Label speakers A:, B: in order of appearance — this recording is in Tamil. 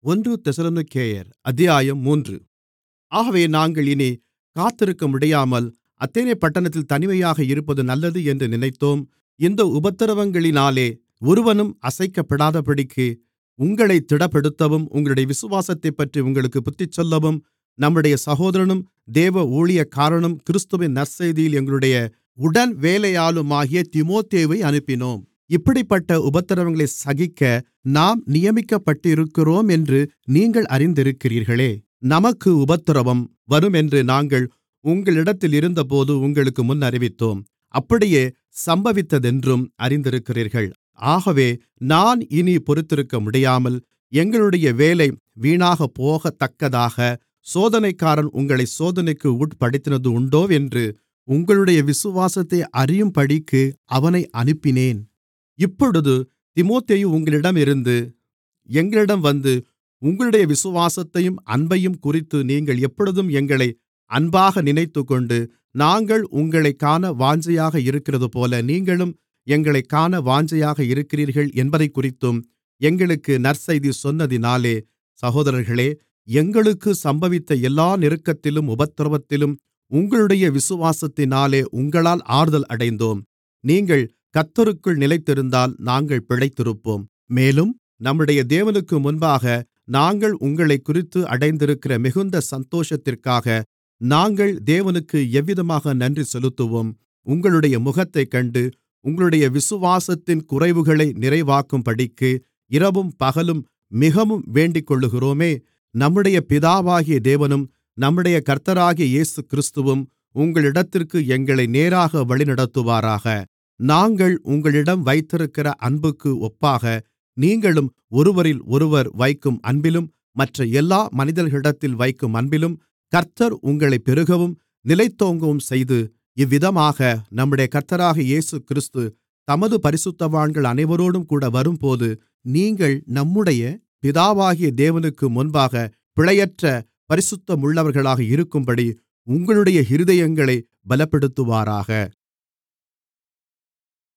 A: ஒன்று தெசலோனிக்கேயர் அத்தியாயம் 3. ஆகவே நாங்கள் இனிக் காத்திருக்க முடியாமல் அத்தேனே பட்டணத்தில் தனிமையாக இருப்பது நல்லது என்று நினைத்தோம். இந்த உபத்திரவங்களினாலே ஒருவனும் அசைக்கப்படாதபடிக்கு உங்களைத் திடப்படுத்தவும், உங்களுடைய விசுவாசத்தைப்பற்றி உங்களுக்குப் புத்திசொல்லவும், நம்முடைய சகோதரனும் தேவ ஊழியக்காரனும் கிறிஸ்துவின் நற்செய்தியில் எங்களுடைய உடன்வேலையாளுமாகிய தீமோத்தேயுவை அனுப்பினோம். இப்படிப்பட்ட உபத்திரவங்களை சகிக்க நாம் நியமிக்கப்பட்டிருக்கிறோம் என்று நீங்கள் அறிந்திருக்கிறீர்களே. நமக்கு உபத்திரவம் வருமென்று நாங்கள் உங்களிடத்தில் இருந்தபோது உங்களுக்கு முன் அறிவித்தோம். அப்படியே சம்பவித்ததென்றும் அறிந்திருக்கிறீர்கள். ஆகவே நான் இனி பொறுத்திருக்க முடியாமல், எங்களுடைய வேலை வீணாகப்போகத்தக்கதாக சோதனைக்காரன் உங்களை சோதனைக்கு உட்படுத்தினதுண்டோவென்று உங்களுடைய விசுவாசத்தை அறியும்படிக்கு அவனை அனுப்பினேன். இப்பொழுது தீமோத்தேயு உங்களிடமிருந்து எங்களிடம் வந்து, உங்களுடைய விசுவாசத்தையும் அன்பையும் குறித்து நீங்கள் எப்பொழுதும் எங்களை அன்பாக நினைத்துக்கொண்டு, நாங்கள் உங்களைக் காண வாஞ்சையாக இருக்கிறதுபோல நீங்களும் எங்களைக் காண வாஞ்சையாக இருக்கிறீர்கள் என்பதைக்குறித்தும் எங்களுக்கு நற்செய்தி சொன்னதினாலே, சகோதரர்களே, எங்களுக்கு சம்பவித்த எல்லா நெருக்கத்திலும் உபத்திரவத்திலும் உங்களுடைய விசுவாசத்தினாலே உங்களால் ஆறுதல் அடைந்தோம். நீங்கள் கர்த்தருக்குள் நிலைத்திருந்தால் நாங்கள் பிழைத்திருப்போம். மேலும் நம்முடைய தேவனுக்கு முன்பாக நாங்கள் உங்களைக்குறித்து அடைந்திருக்கிற மிகுந்த சந்தோஷத்திற்காக நாங்கள் தேவனுக்கு எவ்விதமாக நன்றி செலுத்துவோம். உங்களுடைய முகத்தைக் கண்டு உங்களுடைய விசுவாசத்தின் குறைவுகளை நிறைவாக்கும்படிக்கு இரவும் பகலும் மிகவும் வேண்டிக்கொள்ளுகிறோமே. நம்முடைய பிதாவாகிய தேவனும் நம்முடைய கர்த்தராகிய இயேசுகிறிஸ்துவும் உங்களிடத்திற்கு எங்களை நேராக வழிநடத்துவாராக. நாங்கள் உங்களிடம் வைத்திருக்கிற அன்புக்கு ஒப்பாக நீங்களும் ஒருவரிலொருவர் வைக்கும் அன்பிலும் மற்ற எல்லா மனிதர்களிடத்தில் வைக்கும் அன்பிலும் கர்த்தர் உங்களைப் பெருகவும் நிலைத்தோங்கவும் செய்து, இவ்விதமாக நம்முடைய கர்த்தராகிய இயேசுகிறிஸ்து தமது பரிசுத்தவான்கள் அனைவரோடும் கூட வரும்போது நீங்கள் நம்முடைய பிதாவாகிய தேவனுக்கு முன்பாக பிழையற்ற பரிசுத்தமுள்ளவர்களாக இருக்கும்படி உங்களுடைய இருதயங்களைப் பலப்படுத்துவாராக.